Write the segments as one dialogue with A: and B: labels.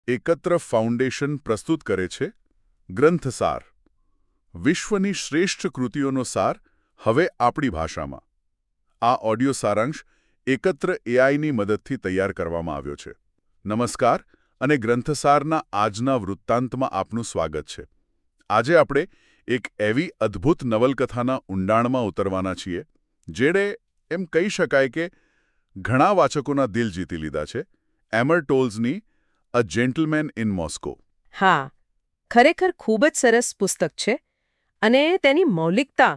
A: એકત્ર ફાઉન્ડેશન પ્રસ્તુત કરે છે ગ્રંથસાર, વિશ્વની શ્રેષ્ઠ કૃતિઓનો સાર હવે આપણી ભાષામાં. આ ઓડિયો સારાંશ એકત્ર એઆઈની મદદથી તૈયાર કરવામાં આવ્યો છે. નમસ્કાર અને ગ્રંથસારના આજના વૃત્તાંતમાં આપનું સ્વાગત છે. આજે આપણે એક એવી અદ્ભુત નવલકથાના ઊંડાણમાં ઉતરવાના છીએ જેણે એમ કહી શકાય કે ઘણા વાચકોના દિલ જીતી લીધા છે. એમર ટોલ્સની અ જેન્ટલમેન ઇન મોસ્કો.
B: હા, ખરેખર ખૂબ જ સરસ પુસ્તક છે અને તેની મૌલિકતા,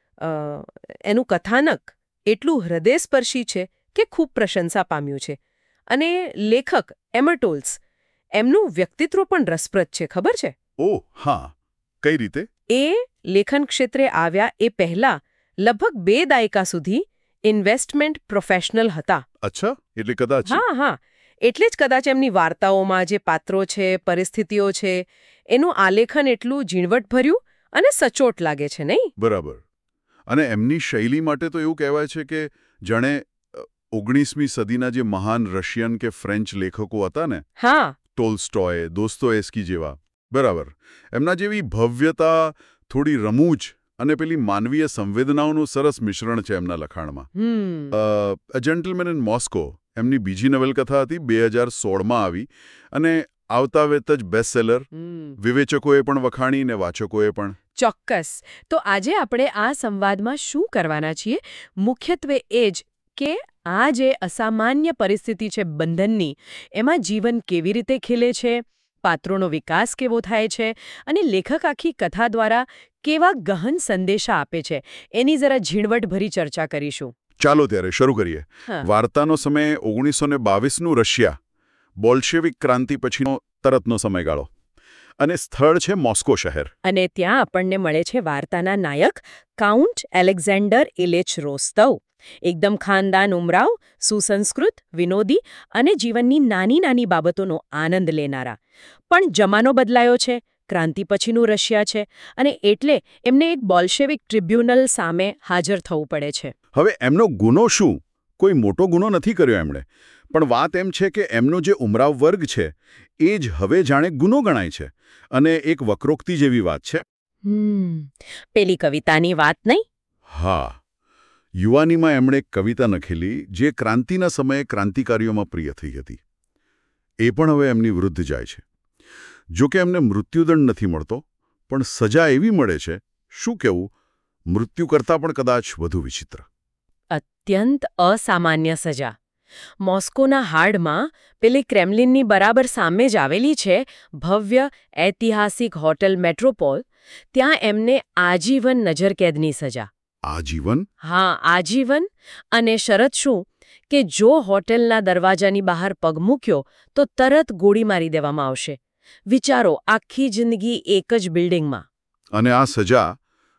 B: એનું કથાનક એટલું હૃદયસ્પર્શી છે કે ખૂબ પ્રશંસા પામ્યું છે. અને લેખક એમર ટોલ્સ, એમનું વ્યક્તિત્વ પણ રસપ્રદ છે, ખબર છે?
A: ઓહ હા, કઈ રીતે?
B: એ લેખન ક્ષેત્રે આવ્યા એ પહેલા લગભગ 2 દાયકા સુધી ઇન્વેસ્ટમેન્ટ પ્રોફેશનલ હતા.
A: અચ્છા, એટલે કદાચ.
B: હા, એટલે જ કદાચ એમની વાર્તાઓમાં જે પાત્રો છે, પરિસ્થિતિઓ છે, એનું આલેખન એટલું ઝીણવટભર્યું અને સચોટ લાગે છે, નહીં?
A: બરાબર. અને એમની શૈલી માટે તો એવું કહેવાય છે કે જાણે 19મી સદીના જે મહાન રશિયન કે ફ્રેન્ચ લેખકો હતા ને,
B: હા,
A: ટોલ્સ્ટોય, દોસ્તોએસ્કી જેવા, બરાબર, એમના જેવી ભવ્યતા, થોડી રમૂજ અને પેલી માનવીય સંવેદનાઓનું સરસ મિશ્રણ છે એમના લખાણમાં. અ જેન્ટલમેન ઇન મોસ્કો એમની બીજી નવલકથા હતી, 2016માં આવી અને આવતા વેત જ બેસ્ટસેલર. વિવેચકોએ પણ વખાણી ને વાચકોએ પણ.
B: ચોક્કસ. તો આજે આપણે આ સંવાદમાં શું કરવાના છીએ? મુખ્યત્વે એ જ કે આ જે અસામાન્ય પરિસ્થિતિ છે બંધનની, એમાં જીવન કેવી રીતે ખીલે છે, પાત્રોનો વિકાસ કેવો થાય છે અને લેખક આખી કથા દ્વારા કેવા ગહન સંદેશા આપે છે, એની જરા ઝીણવટભરી ચર્ચા કરીશું.
A: ચાલો ત્યારે શરૂ કરીએ. વાર્તાનો સમય 1922નું રશિયા, બોલ્શેવિક ક્રાંતિ પછીનો તરતનો સમયગાળો. અને સ્થળ છે મોસ્કો શહેર. અને
B: ત્યાં આપણને મળે છે વાર્તાના નાયક કાઉન્ટ એલેક્ઝાન્ડર ઇલિચ રોસ્તવ. એકદમ ખાનદાન ઉમરાવ, સુસંસ્કૃત, વિનોદી અને જીવનની નાની નાની બાબતોનો આનંદ લેનારા. પણ જમાનો બદલાયો છે, ક્રાંતિ પછીનું રશિયા છે અને એટલે એમને એક બોલ્શેવિક ટ્રિબ્યુનલ સામે હાજર થવું પડે છે.
A: હવે એમનો ગુનો શું? કોઈ મોટો ગુનો નથી કર્યો એમણે, પણ વાત એમ છે કે એમનો જે ઉમરાવ વર્ગ છે એ જ હવે જાણે ગુનો ગણાય છે. અને એક વક્રોક્તિ જેવી વાત છે.
B: પેલી કવિતાની વાત નહીં?
A: હા, યુવાનીમાં એમણે એક કવિતા લખેલી જે ક્રાંતિના સમયે ક્રાંતિકારીઓમાં પ્રિય થઈ હતી. એ પણ હવે એમની વૃદ્ધ જાય છે. જોકે એમને મૃત્યુદંડ નથી મળતો, પણ સજા એવી મળે છે, શું કહેવું, મૃત્યુ કરતાં પણ કદાચ વધુ વિચિત્ર.
B: અત્યંત અસામાન્ય સજા. મોસ્કોના હાર્ડમાં પેલી ક્રેમલિનની બરાબર સામે જ આવેલી છે ભવ્ય ઐતિહાસિક હોટલ મેટ્રોપોલ. ત્યાં એમને આજીવન નજરકેદની સજા.
A: આજીવન?
B: હા, આજીવન. અને શરત શું કે જો હોટેલના દરવાજાની બહાર પગ મૂક્યો તો તરત ગોળી મારી દેવામાં આવશે. વિચારો, આખી જિંદગી એક જ બિલ્ડિંગમાં.
A: અને આ સજા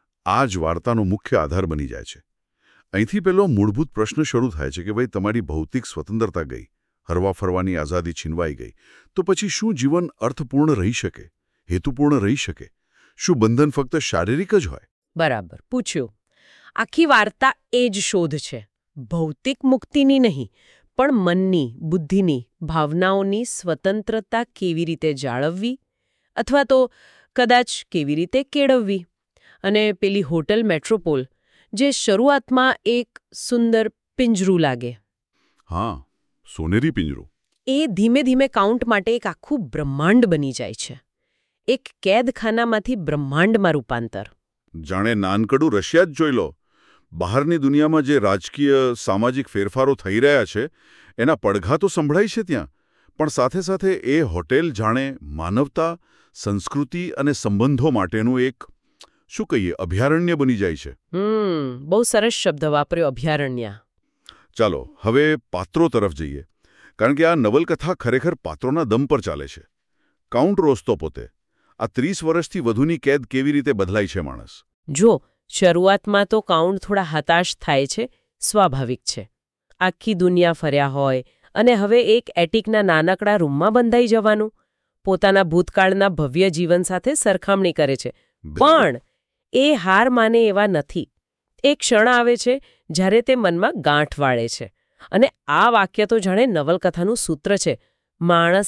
A: આ જ વાર્તાનો મુખ્ય આધાર બની જાય છે. અહીંથી પેલો મૂળભૂત પ્રશ્ન શરૂ થાય છે કે ભાઈ, તમારી ભૌતિક સ્વતંત્રતા ગઈ, હરવા ફરવાની આઝાદી છીનવાઈ ગઈ, તો પછી શું જીવન અર્થપૂર્ણ રહી શકે, હેતુપૂર્ણ રહી શકે? શું બંધન ફક્ત શારીરિક જ હોય?
B: બરાબર પૂછ્યું. આખી વાર્તા એ જ શોધ છે. ભૌતિક મુક્તિની નહીં, પણ મનની, બુદ્ધિની, ભાવનાઓની સ્વતંત્રતા કેવી રીતે જાળવવી અથવા તો કદાચ કેવી રીતે કેળવવી. અને પેલી હોટલ મેટ્રોપોલ, જે શરૂઆતમાં એક સુંદર પિંજરું લાગે,
A: હા, સોનેરી પિંજરું,
B: એ ધીમે ધીમે કાઉન્ટ માટે એક આખું બ્રહ્માંડ બની જાય છે. એક કેદખાનામાંથી બ્રહ્માંડમાં રૂપાંતર.
A: જાણે નાનકડું રશિયા જ જોઈ લો. બહારની દુનિયામાં જે રાજકીય, સામાજિક ફેરફારો થઈ રહ્યા છે એના પડઘા તો સંભળાય છે ત્યાં, પણ સાથે સાથે એ હોટેલ જાણે માનવતા, સંસ્કૃતિ અને સંબંધો માટેનું એક, શું કહીએ, અભયારણ્ય બની જાય છે.
B: બહુ સરસ શબ્દ વાપર્યો, અભયારણ્ય.
A: ચાલો હવે પાત્રો તરફ જઈએ, કારણ કે આ નવલકથા ખરેખર પાત્રોના દમ પર ચાલે છે. કાઉન્ટ રોસ્તો પોતે, આ 30 વર્ષથી વધુની કેદ કેવી રીતે બદલાય છે માણસ.
B: જો શરૂઆતમાં તો કાઉન્ટ થોડા હતાશ થાય છે, સ્વાભાવિક છે. આખી દુનિયા ફર્યા હોય અને હવે એક એટિકના નાનકડા રૂમમાં બંધાઈ જવાનું, પોતાના ભૂતકાળના ભવ્ય જીવન સાથે સરખામણી કરે છે. પણ એ હાર માને એવા નથી. એક ક્ષણ આવે છે જ્યારે તે મનમાં ગાંઠ વાળે છે. અને આ વાક્ય તો જાણે નવલકથાનું સૂત્ર છે. માણસે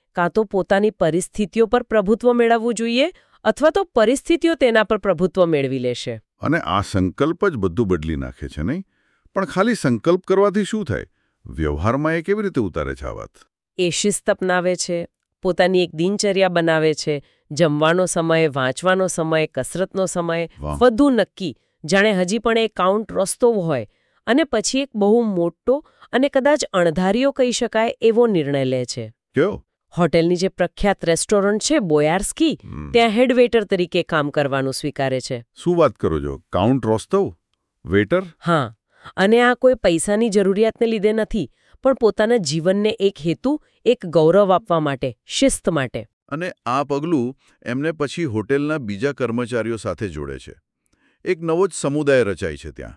B: કાં તો પોતાની પરિસ્થિતિઓ પર પ્રભુત્વ મેળવવું જોઈએ અથવા તો પરિસ્થિતિઓ તેના પર પ્રભુત્વ મેળવી લેશે.
A: અને આ સંકલ્પ જ બધું બદલી નાખે છે નહીં? પણ ખાલી સંકલ્પ કરવાથી શું થાય? વ્યવહારમાં એ કેવી રીતે ઉતારે છે આ વાત?
B: એ શિસ્ત અપનાવે છે, પોતાની એક દિનચર્યા બનાવે છે, જમવાનો સમય, વાંચવાનો સમય, કસરતનો સમય,
A: વાહ.
B: બધું નક્કી, જાણે હજી પણ એ કાઉન્ટ રસ્તો હોય, અને પછી એક બહુ મોટો અને કદાચ અણધાર્યો કહી શકાય એવો નિર્ણય લે છે.
A: કયો?
B: હોટેલની જે પ્રખ્યાત રેસ્ટોરન્ટ છે બોયાર્સ્કી, ત્યાં હેડ વેઇટર તરીકે કામ કરવાનું સ્વીકારે છે.
A: શું વાત કરો છો? Count Rostov? વેટર?
B: હા, અને આ કોઈ પૈસાની જરૂરિયાતને લીધે નથી, પણ પોતાના જીવનને એક હેતુ, એક ગૌરવ આપવા માટે, શિસ્ત માટે.
A: અને આ પગલું એમને પછી હોટેલના બીજા કર્મચારીઓ સાથે જોડે છે. એક નવો જ સમુદાય રચાય છે ત્યાં.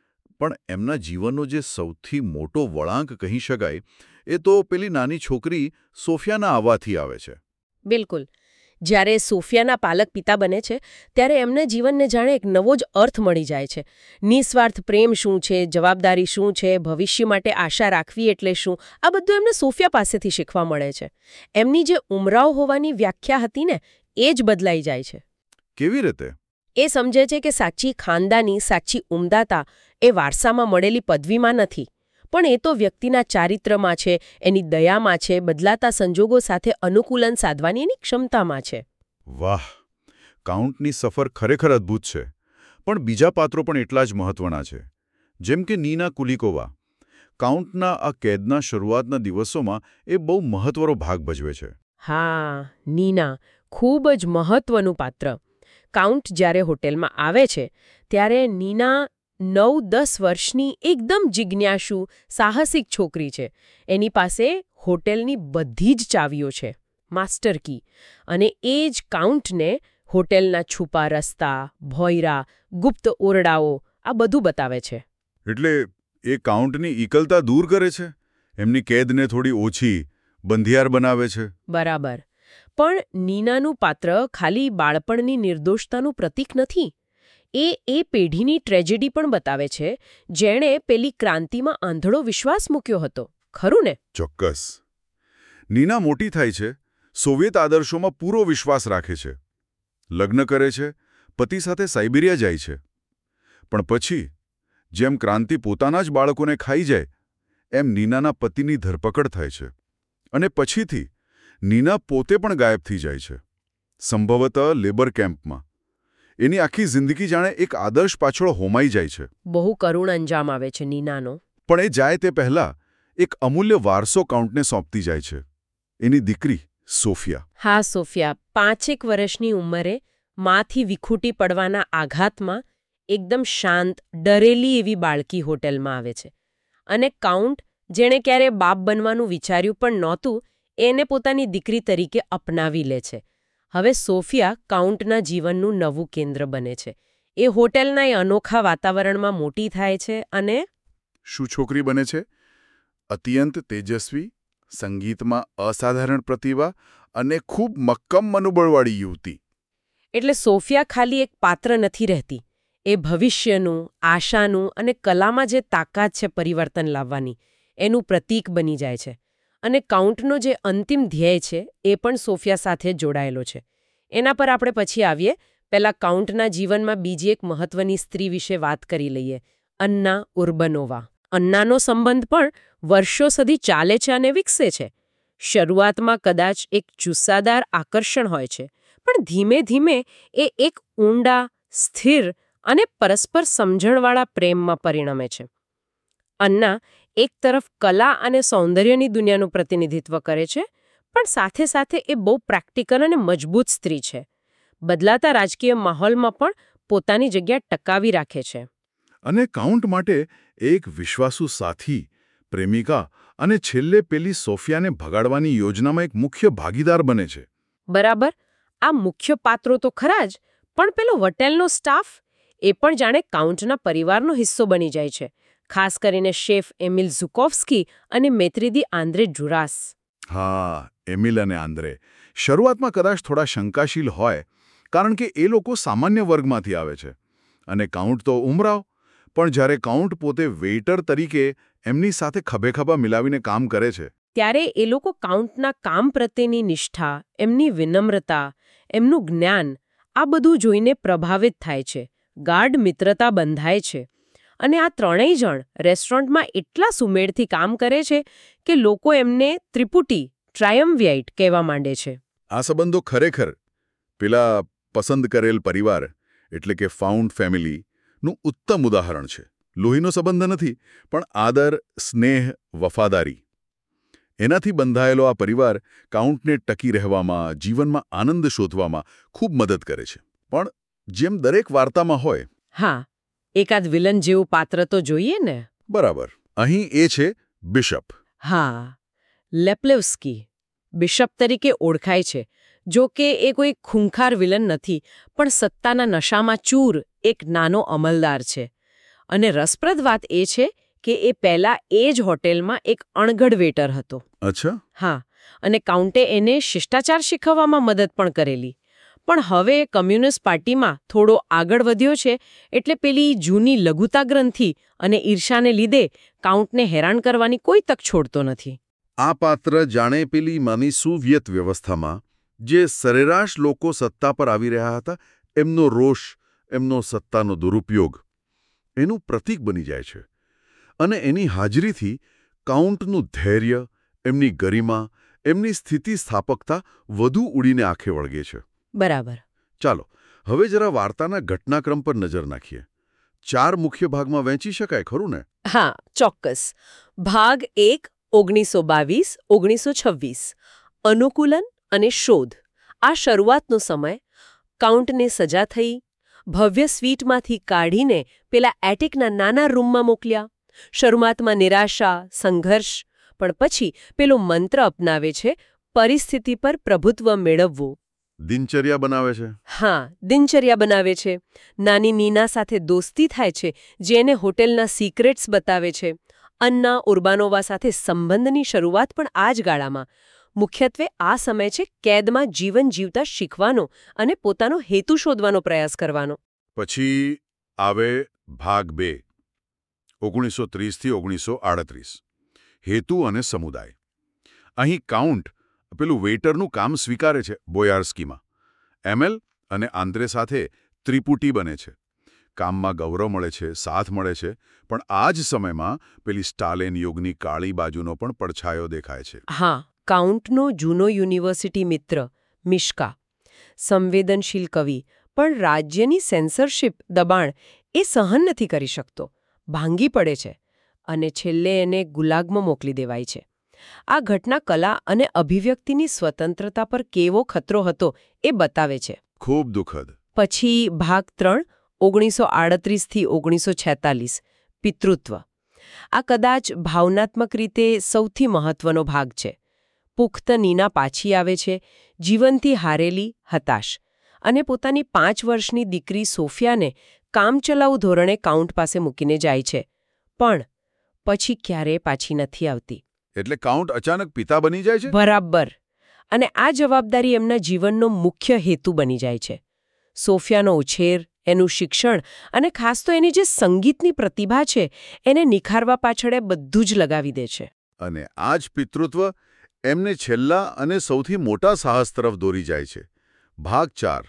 A: પણ એમના જીવનનો જે સૌથી મોટો વળાંક કહી શકાય એ તો પેલી નાની છોકરી સોફિયાના આવવાથી આવે છે.
B: બિલકુલ. જ્યારે સોફિયાના પાલક પિતા બને છે ત્યારે એમના જીવનને જાણે એક નવો જ અર્થ મળી જાય છે. નિસ્વાર્થ પ્રેમ શું છે, જવાબદારી શું છે, ભવિષ્ય માટે આશા રાખવી એટલે શું, આ બધું એમને સોફિયા પાસેથી શીખવા મળે છે. એમની જે ઉમરાવ હોવાની વ્યાખ્યા હતી ને એ જ બદલાઈ જાય છે.
A: કેવી રીતે?
B: એ સમજે છે કે સાચી ખાનદાની, સાચી ઉમદાતા એ વારસામાં મળેલી પદવીમાં નથી, પણ એ તો વ્યક્તિના ચારિત્ર્યમાં છે, એની દયામાં છે, બદલાતા સંજોગો સાથે અનુકૂલન સાધવાની એની ક્ષમતામાં છે.
A: વાહ! કાઉન્ટની સફર ખરેખર અદ્ભુત છે. પણ બીજા પાત્રો પણ એટલા જ મહત્વના છે. જેમ કે નીના કુલિકોવા. કાઉન્ટના આ કેદના શરૂઆતના દિવસોમાં એ બહુ મહત્વનો ભાગ ભજવે છે.
B: હા, નીના ખૂબ જ મહત્વનું પાત્ર. કાઉન્ટ જ્યારે હોટેલમાં આવે છે ત્યારે નીના 9-10 વર્ષની એકદમ જિજ્ઞાસુ, સાહસિક છોકરી છે. એની પાસે હોટેલની બધી જ ચાવીઓ છે, માસ્ટર કી. અને એ જ કાઉન્ટને હોટેલના છુપા રસ્તા, ભોંયરા, ગુપ્ત ઓરડાઓ આ બધું બતાવે છે.
A: એટલે એ કાઉન્ટની એકલતા દૂર કરે છે, એમની કેદને થોડી ઓછી, બંધિયાર બનાવે છે.
B: બરાબર. પણ નીનાનું પાત્ર ખાલી બાળપણની નિર્દોષતાનું પ્રતીક નથી. એ પેઢીની ટ્રેજેડી પણ બતાવે છે, જેણે પેલી ક્રાંતિમાં આંધળો વિશ્વાસ મૂક્યો હતો. ખરું ને?
A: ચોક્કસ. નીના મોટી થાય છે, સોવિયત આદર્શોમાં પૂરો વિશ્વાસ રાખે છે. લગ્ન કરે છે, પતિ સાથે સાઇબિરિયા જાય છે. પણ પછી જેમ ક્રાંતિ પોતાના જ બાળકોને ખાઈ જાય, એમ નીનાના પતિની ધરપકડ થાય છે. અને પછીથી નીના પોતે પણ ગાયબ થઈ જાય છે, સંભવતઃ લેબર કેમ્પમાં. એની આખી જિંદગી જાણે એક આદર્શ પાછળ હોમાઈ જાય છે.
B: બહુ કરુણ અંજામ આવે છે નીનાનો.
A: પણ એ જાય તે પહેલા એક અમૂલ્ય વારસો કાઉન્ટને સોંપતી જાય છે, એની દીકરી સોફિયા.
B: હા, સોફિયા 5 વર્ષની ઉંમરે માંથી વિખૂટી પડવાના આઘાતમાં એકદમ શાંત, ડરેલી એવી બાળકી હોટેલમાં આવે છે. અને કાઉન્ટ, જેણે ક્યારે બાપ બનવાનું વિચાર્યું પણ નહોતું, એને પોતાની દીકરી તરીકે અપનાવી લે છે. હવે સોફિયા કાઉન્ટના જીવનનું નવું કેન્દ્ર બને છે. એ હોટેલના એ અનોખા વાતાવરણમાં મોટી થાય છે અને
A: શું છોકરી બને છે? અત્યંત તેજસ્વી, સંગીતમાં અસાધારણ પ્રતિભા અને ખૂબ મક્કમ મનોબળવાળી યુવતી.
B: એટલે સોફિયા ખાલી એક પાત્ર નથી રહેતી. એ ભવિષ્યનું, આશાનું અને કલામાં જે તાકાત છે પરિવર્તન લાવવાની, એનું પ્રતીક બની જાય છે. અને કાઉન્ટનો જે અંતિમ ધ્યેય છે એ પણ સોફિયા સાથે જોડાયેલો છે. એના પર આપણે પછી આવીએ. પહેલા કાઉન્ટના જીવનમાં બીજી એક મહત્વની સ્ત્રી વિશે વાત કરી લઈએ, અન્ના ઉર્બનોવા. અન્નાનો સંબંધ પણ વર્ષો સુધી ચાલે છે અને વિકસે છે. શરૂઆતમાં કદાચ એક જુસ્સાદાર આકર્ષણ હોય છે, પણ ધીમે ધીમે એ એક ઊંડા, સ્થિર અને પરસ્પર સમજણવાળા પ્રેમમાં પરિણમે છે. અન્ના એક તરફ કલા અને સૌંદર્યની દુનિયાનું પ્રતિનિધિત્વ કરે છે, પણ સાથે સાથે એ બહુ પ્રેક્ટિકલ અને મજબૂત સ્ત્રી છે. બદલાતા રાજકીય માહોલમાં પણ પોતાની જગ્યા ટકાવી રાખે છે.
A: અને કાઉન્ટ માટે એક વિશ્વાસુ સાથી, પ્રેમિકા અને છેલ્લે પેલી સોફિયાને ભગાડવાની યોજનામાં એક મુખ્ય ભાગીદાર બને છે.
B: બરાબર. આ મુખ્ય પાત્રો તો ખરા જ, પણ પેલો હોટેલનો સ્ટાફ એ પણ જાણે કાઉન્ટના પરિવારનો હિસ્સો બની જાય છે. ખાસ કરીને શેફ એમિલ ઝુકોવ્સ્કી અને મૈત્રીદી આંદ્રે જુરાસ.
A: હા, એમિલ અને આંદ્રે શરૂઆતમાં કદાચ થોડા શંકાશીલ હોય, કારણ કે એ લોકો સામાન્ય વર્ગમાંથી આવે છે અને કાઉન્ટ તો ઉમરાવ. પણ જ્યારે કાઉન્ટ પોતે વેઇટર તરીકે એમની સાથે ખભેખભા મિલાવીને કામ કરે છે,
B: ત્યારે એ લોકો કાઉન્ટના કામ પ્રત્યેની નિષ્ઠા, એમની વિનમ્રતા, એમનું જ્ઞાન આ બધું જોઈને પ્રભાવિત થાય છે, ગાઢ મિત્રતા બંધાય છે. અને આ ત્રણેય જણ રેસ્ટોરન્ટમાં એટલા સુમેળથી કામ કરે છે કે લોકો એમને ત્રિપુટી, ટ્રાયમ્વિટ કહેવા માંડે છે.
A: આ સંબંધો ખરેખર પેલા પસંદ કરેલ પરિવાર એટલે કે ફાઉન્ડ ફેમિલીનું ઉત્તમ ઉદાહરણ છે. લોહીનો સંબંધ નથી, પણ આદર, સ્નેહ, વફાદારી એનાથી બંધાયેલો આ પરિવાર કાઉન્ટને ટકી રહેવામાં, જીવનમાં આનંદ શોધવામાં ખૂબ મદદ કરે છે. પણ જેમ દરેક વાર્તામાં હોય,
B: હા, એકાદ વિલન જેવું પાત્ર તો જોઈએ ને.
A: બરાબર, અહીં એ છે બિશપ.
B: હા, લેપ્લેવસ્કી બિશપ તરીકે ઓળખાય છે. જો કે એ કોઈ ખૂંખાર વિલન નથી, પણ સત્તાના નશામાં ચૂર એક નાનો અમલદાર છે. અને રસપ્રદ વાત એ છે કે એ પહેલા એ જ હોટેલમાં એક અણઘડ વેટર હતો.
A: અચ્છા.
B: હા, અને કાઉન્ટે એને શિષ્ટાચાર શીખવવામાં મદદ પણ કરેલી. પણ હવે કમ્યુનિસ્ટ પાર્ટીમાં થોડો આગળ વધ્યો છે, એટલે પેલી જૂની લઘુતા ગ્રંથિ અને ઈર્ષાને લીધે કાઉન્ટને હેરાન કરવાની કોઈ તક છોડતો નથી.
C: આ પાત્ર જાણે પેલી માની સોવિયત વ્યવસ્થામાં જે સરેરાશ લોકો સત્તા પર આવી રહ્યા હતા, એમનો રોષ, એમનો સત્તાનો દુરુપયોગ, એનું પ્રતીક બની જાય છે. અને એની હાજરીથી કાઉન્ટનું ધૈર્ય, એમની ગરિમા, એમની સ્થિતિસ્થાપકતા વધુ ઉડીને આંખે વળગે છે.
B: બરાબર.
C: ચાલો હવે જરા વાર્તાના ઘટનાક્રમ પર નજર નાખીએ. 4 મુખ્ય ભાગમાં વહેંચી શકાય ખરું ને?
B: હા, ચોક્કસ. ભાગ 1 1922-1926 અનુકૂલન અને શોધ. આ શરૂઆતનો સમય. કાઉન્ટને સજા થઈ, ભવ્ય સ્વીટમાંથી કાઢીને પેલા એટિકના નાના રૂમમાં મોકલ્યા. શરૂઆતમાં નિરાશા, સંઘર્ષ, પણ પછી પેલો મંત્ર અપનાવે છે, પરિસ્થિતિ પર પ્રભુત્વ મેળવવું.
C: દિનચર્યા બનાવે છે.
B: હા, દિનચર્યા બનાવે છે. નાની નીના સાથે દોસ્તી થાય છે, જેને હોટેલના સિક્રેટ્સ બતાવે છે. અન્ના ઉર્બાનોવા સાથે સંબંધની શરૂઆત પણ આ જ ગાળામાં. મુખ્યત્વે આ સમય છે કેદમાં જીવન જીવતા શીખવાનો અને પોતાનો હેતુ શોધવાનો પ્રયાસ કરવાનો.
A: પછી આવે ભાગ 2 1930-1938 હેતુ અને સમુદાય. અહીં કાઉન્ટ પેલું વેઇટરનું કામ સ્વીકારે છે બોયાર્સ્કીમાં. એમએલ અને આંદ્રે સાથે ત્રિપુટી બને છે. કામમાં ગૌરવ મળે છે, સાથ મળે છે, પણ આ જ સમયમાં પેલી સ્ટાલિન યુગની કાળી બાજુનો પણ પડછાયો દેખાય છે.
B: હા, કાઉન્ટનો જૂનો યુનિવર્સિટી મિત્ર મિશ્કા, સંવેદનશીલ કવિ, પણ રાજ્યની સેન્સરશિપ, દબાણ એ સહન નથી કરી શકતો. ભાંગી પડે છે અને છેલ્લે એને ગુલાગમાં મોકલી દેવાય છે. આ ઘટના કલા અને અભિવ્યક્તિની સ્વતંત્રતા પર કેવો ખતરો હતો એ બતાવે છે.
A: ખૂબ દુઃખદ.
B: પછી ભાગ 3 1938-1946 પિતૃત્વ. આ કદાચ ભાવનાત્મક રીતે સૌથી મહત્વનો ભાગ છે. પુખ્ત નીના પાછી આવે છે, જીવનથી હારેલી, હતાશ, અને પોતાની 5 વર્ષની દીકરી સોફિયાને કામચલાઉ ધોરણે કાઉન્ટ પાસે મૂકીને જાય છે. પણ પછી ક્યારેય પાછી નથી આવતી.
A: એટલે કાઉન્ટ અચાનક પિતા બની જાય છે?
B: બરાબર. અને આ જવાબદારી એમના જીવનનો મુખ્ય હેતુ બની જાય છે. સોફિયાનો ઉછેર, એનું શિક્ષણ અને ખાસ તો એની જે સંગીતની પ્રતિભા છે એને નિખારવા પાછળ એ બધું જ લગાવી દે છે.
A: અને આ જ પિતૃત્વ એમને છેલ્લા અને સૌથી મોટા સાહસ તરફ દોરી જાય છે. ભાગ 4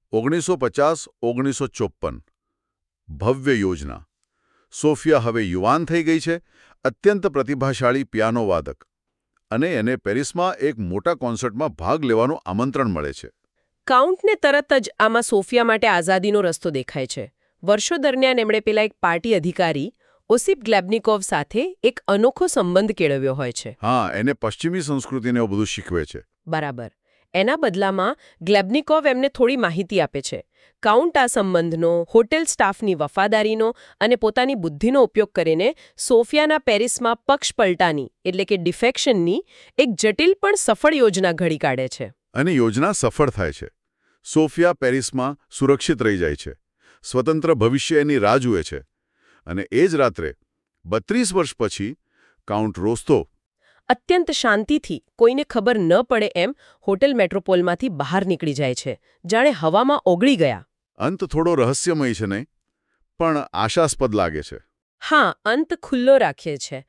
A: 1950-1954 ભવ્ય યોજના. સોફિયા હવે યુવાન થઈ ગઈ છે, અત્યંત પ્રતિભાશાળી પિયાનો વાદક, અને એને પેરિસમાં એક મોટા કોન્સર્ટમાં ભાગ લેવાનું આમંત્રણ મળે છે.
B: કાઉન્ટને તરત જ આમાં સોફિયા માટે આઝાદીનો રસ્તો દેખાય છે. વર્ષો દરમિયાન એમણે પેલા એક પાર્ટી અધિકારી ઓસિપ ગ્લેબનિકોવ સાથે એક અનોખો સંબંધ કેળવ્યો હોય છે.
A: હા, એને પશ્ચિમી સંસ્કૃતિને બધું શીખવે છે.
B: બરાબર. એના બદલામાં ગ્લેબનિકોવ એમને થોડી માહિતી આપે છે. કાઉન્ટ આ સંબંધનો, હોટેલ સ્ટાફની વફાદારીનો અને પોતાની બુદ્ધિનો ઉપયોગ કરીને સોફિયાના પેરિસમાં પક્ષપલટાની એટલે કે ડિફેક્શનની એક જટિલ પણ સફળ યોજના ઘડી કાઢે છે.
A: અને યોજના સફળ થાય છે. સોફિયા પેરિસમાં સુરક્ષિત રહી જાય છે, સ્વતંત્ર ભવિષ્ય એની રાહ જુએ છે. અને એ જ રાત્રે 32 વર્ષ પછી કાઉન્ટ રોસ્તો
B: અત્યંત શાંતિથી, કોઈને ખબર ન પડે એમ હોટેલ મેટ્રોપોલમાંથી બહાર નીકળી જાય છે, જાણે હવામાં ઓગળી ગયા.
A: અંત થોડો રહસ્યમય છે નહીં, પણ આશાસ્પદ લાગે છે.
B: હા, અંત ખુલ્લો રાખે છે.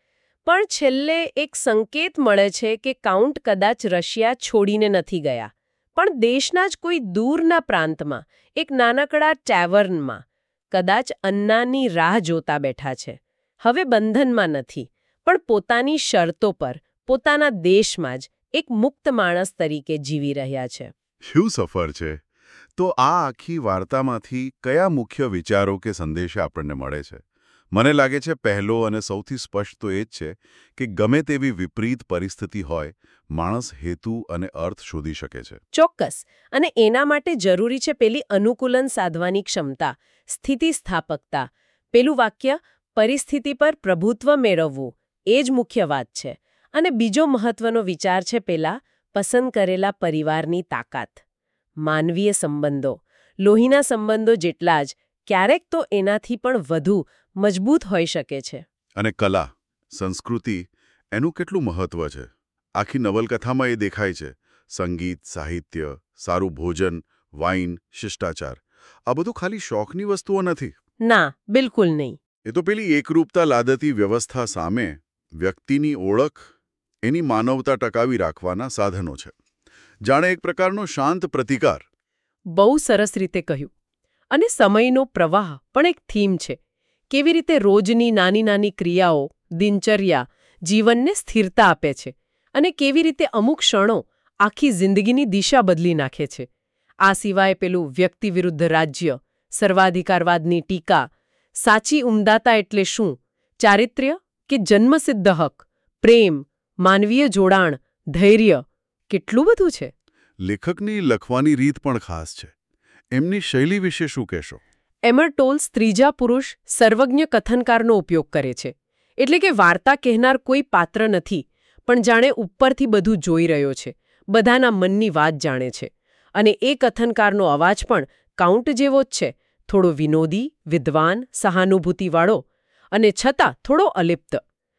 B: પણ છેલ્લે એક સંકેત મળે છે કે કાઉન્ટ કદાચ રશિયા છોડીને નથી ગયા, પણ દેશના જ કોઈ દૂરના પ્રાંતમાં એક નાનકડા ટેવર્નમાં કદાચ અન્નાની રાહ જોતા બેઠા છે. હવે બંધનમાં નથી, પણ પોતાની શરતો પર પોતાના દેશમાં જ એક મુક્ત માણસ તરીકે જીવી રહ્યા છે.
C: શું સફર છે! તો આ આખી વાર્તામાંથી કયા મુખ્ય વિચારો કે સંદેશા આપણને મળે છે? મને લાગે છે પહેલો અને સૌથી સ્પષ્ટ તો એ જ છે કે ગમે તેવી વિપરીત પરિસ્થિતિ હોય, માણસ હેતુ અને અર્થ શોધી શકે છે.
B: ચોક્કસ. અને એના માટે જરૂરી છે પેલી અનુકૂલન સાધવાની ક્ષમતા, સ્થિતિસ્થાપકતા. પેલું વાક્ય, પરિસ્થિતિ પર પ્રભુત્વ મેળવવું, એ જ મુખ્ય વાત છે. અને બીજો મહત્વનો વિચાર છે પેલા પસંદ કરેલા પરિવારની તાકાત. માનવીય સંબંધો, લોહીના સંબંધો જેટલા જ, ક્યારેક તો એનાથી પણ વધુ મજબૂત હોઈ શકે છે.
C: અને કલા, સંસ્કૃતિ, એનું કેટલું મહત્વ છે? આખી નવલકથામાં એ દેખાય છે. સંગીત, સાહિત્ય, સારું ભોજન, વાઇન, શિષ્ટાચાર, આ બધું ખાલી શોખની વસ્તુઓ નથી.
B: ના, બિલકુલ નહીં.
C: એ તો પેલી એકરૂપતા લાદતી વ્યવસ્થા સામે વ્યક્તિની ઓળખ, એની માનવતા ટકાવી રાખવાના સાધનો છે. જાણે એક પ્રકારનો શાંત પ્રતિકાર.
B: બહુ સરસ રીતે કહ્યું. અને સમયનો પ્રવાહ પણ એક થીમ છે. કેવી રીતે રોજની નાની નાની ક્રિયાઓ, દિનચર્યા, જીવનને સ્થિરતા આપે છે, અને કેવી રીતે અમુક ક્ષણો આખી જિંદગીની દિશા બદલી નાખે છે. આ સિવાય પેલું વ્યક્તિ વિરુદ્ધ રાજ્ય, સર્વાધિકારવાદની ટીકા, સાચી ઉમદાતા એટલે શું, ચારિત્ર્ય કે જન્મસિદ્ધ હક, પ્રેમ, માનવીય જોડાણ, ધૈર્ય, કેટલું બધું છે.
C: લેખકની લખવાની રીત પણ ખાસ છે. એમની શૈલી વિશે શું કહેશો?
B: એમર ટોલ્સ ત્રીજા પુરુષ સર્વજ્ઞ કથનકારનો ઉપયોગ કરે છે. એટલે કે વાર્તા કહેનાર કોઈ પાત્ર નથી, પણ જાણે ઉપરથી બધું જોઈ રહ્યો છે, બધાના મનની વાત જાણે છે. અને એ કથનકારનો અવાજ પણ કાઉન્ટ જેવો જ છે, થોડો વિનોદી, વિદ્વાન, સહાનુભૂતિવાળો, અને છતાં થોડો અલિપ્ત.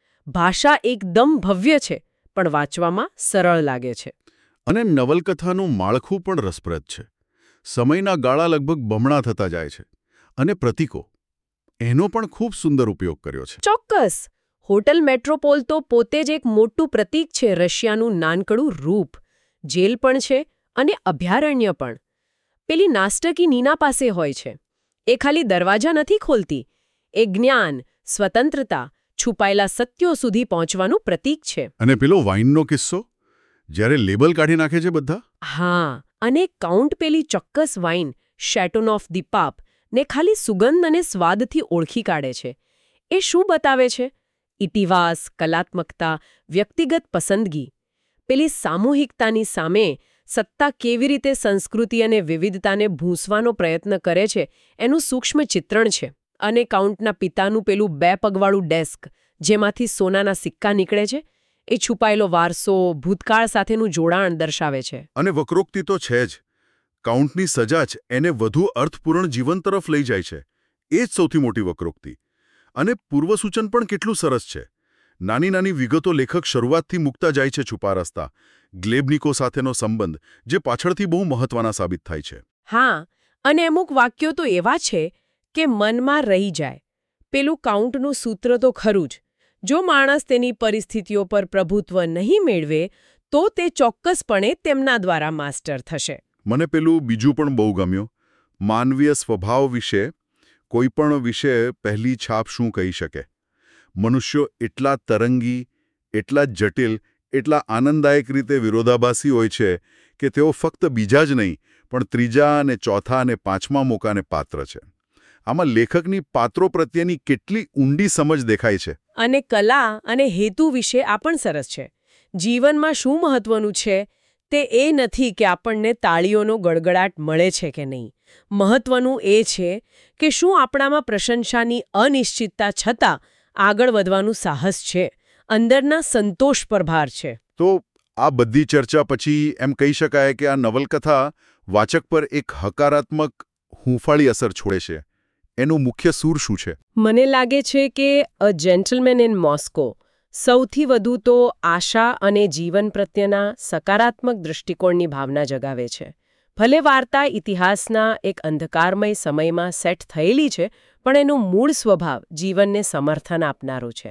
B: ભાષા એકદમ ભવ્ય છે, પણ વાંચવામાં સરળ લાગે છે.
C: અને નવલકથાનું માળખું પણ રસપ્રદ છે. સમયના ગાળા લગભગ બમણા થતા જાય છે. અને પ્રતીકો, એનો પણ ખૂબ સુંદર ઉપયોગ કર્યો છે.
B: ચોક્કસ. હોટલ મેટ્રોપોલ તો પોતે જ એક મોટું પ્રતીક છે રશિયાનું નાનકડું રૂપ. જેલ પણ છે અને અભયારણ્ય પણ. પેલી નાસ્ટકી નીના પાસે હોય છે. એ ખાલી દરવાજા નથી ખોલતી. એ જ્ઞાન, સ્વતંત્રતા, છુપાયેલા સત્યો સુધી પહોંચવાનું પ્રતીક છે.
C: અને પેલો વાઇનનો કિસ્સો, જ્યારે લેબલ કાઢી નાખે છે બધા.
B: હા, અને કાઉન્ટ પેલી ચોક્કસ વાઇન, શેટોન ઓફ ધી પાપ, ને ખાલી સુગંધ અને સ્વાદથી ઓળખી કાઢે છે. એ શું બતાવે છે? ઇતિહાસ, કલાત્મકતા, વ્યક્તિગત પસંદગી. પેલી સામૂહિકતાની સામે સત્તા કેવી રીતે સંસ્કૃતિ અને વિવિધતાને ભૂંસવાનો પ્રયત્ન કરે છે, એનું સૂક્ષ્મ ચિત્રણ છે. અને કાઉન્ટના પિતાનું પેલું 2 પગવાળું ડેસ્ક, જેમાંથી સોનાના સિક્કા નીકળે છે, એ છુપાયેલો વારસો, ભૂતકાળ સાથેનું જોડાણ દર્શાવે છે.
C: અને વક્રોક્તિ તો છે જ. કાઉન્ટની સજા જ એને વધુ અર્થપૂર્ણ જીવન તરફ લઈ જાય છે. એ જ સૌથી મોટી વક્રોક્તિ. અને પૂર્વસૂચન પણ કેટલું સરસ છે. નાની નાની વિગતો લેખક શરૂઆતથી મૂકતા જાય છે છુપા રસ્તા. ગ્લેબનિકો સાથેનો સંબંધ, જે પાછળથી બહુ મહત્વના સાબિત થાય છે.
B: હા, અને અમુક વાક્યો તો એવા છે કે મનમાં રહી જાય. પેલું કાઉન્ટનું સૂત્ર તો ખરું જ. જો માણસ તેની પરિસ્થિતિઓ પર પ્રભુત્વ નહીં મેળવે, તો તે ચોક્કસપણે તેમના દ્વારા માસ્ટર થશે.
C: મને પેલું બીજું પણ બહુ ગમ્યું. માનવીય સ્વભાવ વિશે, કોઈ પણ વિશે પહેલી છાપ શું કહી શકે? મનુષ્યો એટલા તરંગી, એટલા જટિલ, એટલા આનંદદાયક રીતે વિરોધાભાસી હોય છે કે તેઓ ફક્ત બીજા જ નહીં, પણ ત્રીજા અને ચોથા અને પાંચમા મોકાને પાત્ર છે. આમાં લેખકની પાત્રો પ્રત્યેની કેટલી ઊંડી સમજ દેખાય છે.
B: અને કલા અને હેતુ વિશે આ પણ સરસ છે. જીવનમાં શું મહત્વનું છે તે એ નથી કે આપણને તાળીઓનો ગડગડાટ મળે છે કે નહીં. મહત્વનું એ છે કે શું આપણામાં પ્રશંસાની અનિશ્ચિતતા છતાં આગળ વધવાનું સાહસ છે, અંદરના સંતોષ પર ભાર છે.
C: તો આ બધી ચર્ચા પછી એમ કહી શકાય કે આ નવલકથા વાચક પર એક હકારાત્મક, હૂંફાળી અસર છોડે છે. એનું મુખ્ય સૂર શું છે?
B: મને લાગે છે કે અ જેન્ટલમેન ઇન મોસ્કો સૌથી વધુ તો આશા અને જીવન પ્રત્યેના સકારાત્મક દૃષ્ટિકોણની ભાવના જગાવે છે. ભલે વાર્તા ઇતિહાસના એક અંધકારમય સમયમાં સેટ થયેલી છે, પણ એનો મૂળ સ્વભાવ જીવનને સમર્થન આપનારો છે.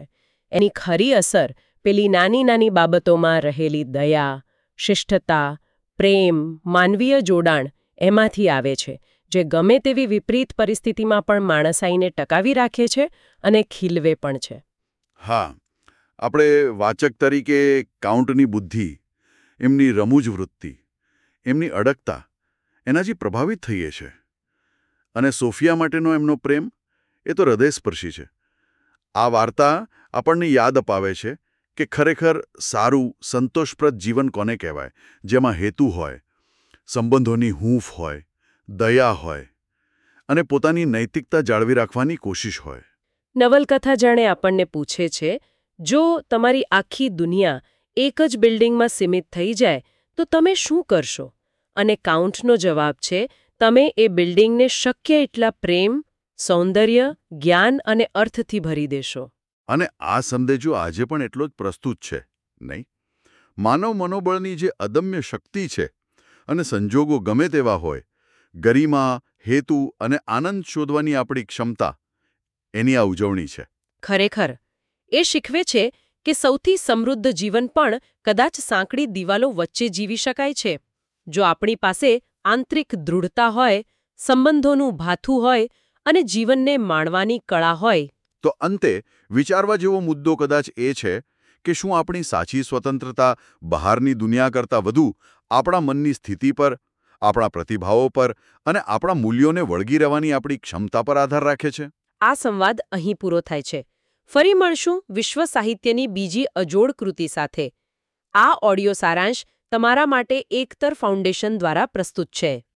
B: એની ખરી અસર પેલી નાની નાની બાબતોમાં રહેલી દયા, શિષ્ટતા, પ્રેમ, માનવીય જોડાણ એમાંથી આવે છે, જે ગમે તેવી વિપરીત પરિસ્થિતિમાં પણ માણસાઈને ટકાવી રાખે છે અને ખીલવે પણ છે.
C: હા, આપણે વાચક તરીકે કાઉન્ટની બુદ્ધિ, એમની રમૂજ વૃત્તિ, એમની અડગતા એનાથી પ્રભાવિત થઈએ છે. અને સોફિયા માટેનો એમનો પ્રેમ એ તો હૃદયસ્પર્શી છે. આ વાર્તા આપણને યાદ અપાવે છે કે ખરેખર સારું, સંતોષપ્રદ જીવન કોને કહેવાય, જેમાં હેતુ હોય, સંબંધોની હૂંફ હોય, દયા હોય અને પોતાની નૈતિકતા જાળવી રાખવાની કોશિશ હોય.
B: નવલકથા જાણે આપણને પૂછે છે, જો તમારી આખી દુનિયા એક જ બિલ્ડિંગમાં સીમિત થઈ જાય તો તમે શું કરશો? અને કાઉન્ટનો જવાબ છે, તમે એ બિલ્ડિંગને શક્ય એટલા પ્રેમ, સૌંદર્ય, જ્ઞાન અને અર્થથી ભરી દેશો.
C: અને આ સંદેશો આજે પણ એટલો જ પ્રસ્તુત છે, નહીં? માનવ મનોબળની જે અદમ્ય શક્તિ છે અને સંજોગો ગમે તેવા હોય, ગરિમા, હેતુ અને આનંદ શોધવાની આપણી ક્ષમતા, એની આ ઉજવણી છે.
B: ખરેખર એ શીખવે છે કે સૌથી સમૃદ્ધ જીવન પણ કદાચ સાંકડી દિવાલો વચ્ચે જીવી શકાય છે, જો આપણી પાસે આંતરિક દૃઢતા હોય, સંબંધોનું ભાથું હોય અને જીવનને માણવાની કળા હોય.
C: તો અંતે વિચારવા જેવો મુદ્દો કદાચ એ છે કે શું આપણી સાચી સ્વતંત્રતા બહારની દુનિયા કરતાં વધુ આપણા મનની સ્થિતિ પર, આપણા પ્રતિભાવો પર અને આપણા મૂલ્યોને વળગી રહેવાની આપણી ક્ષમતા પર આધાર રાખે છે?
B: આ સંવાદ અહીં પૂરો થાય છે. ફરી મળશું વિશ્વ સાહિત્યની બીજી અજોડ કૃતિ સાથે. આ ઓડિયો સારાંશ તમારા માટે એકતર ફાઉન્ડેશન દ્વારા પ્રસ્તુત છે.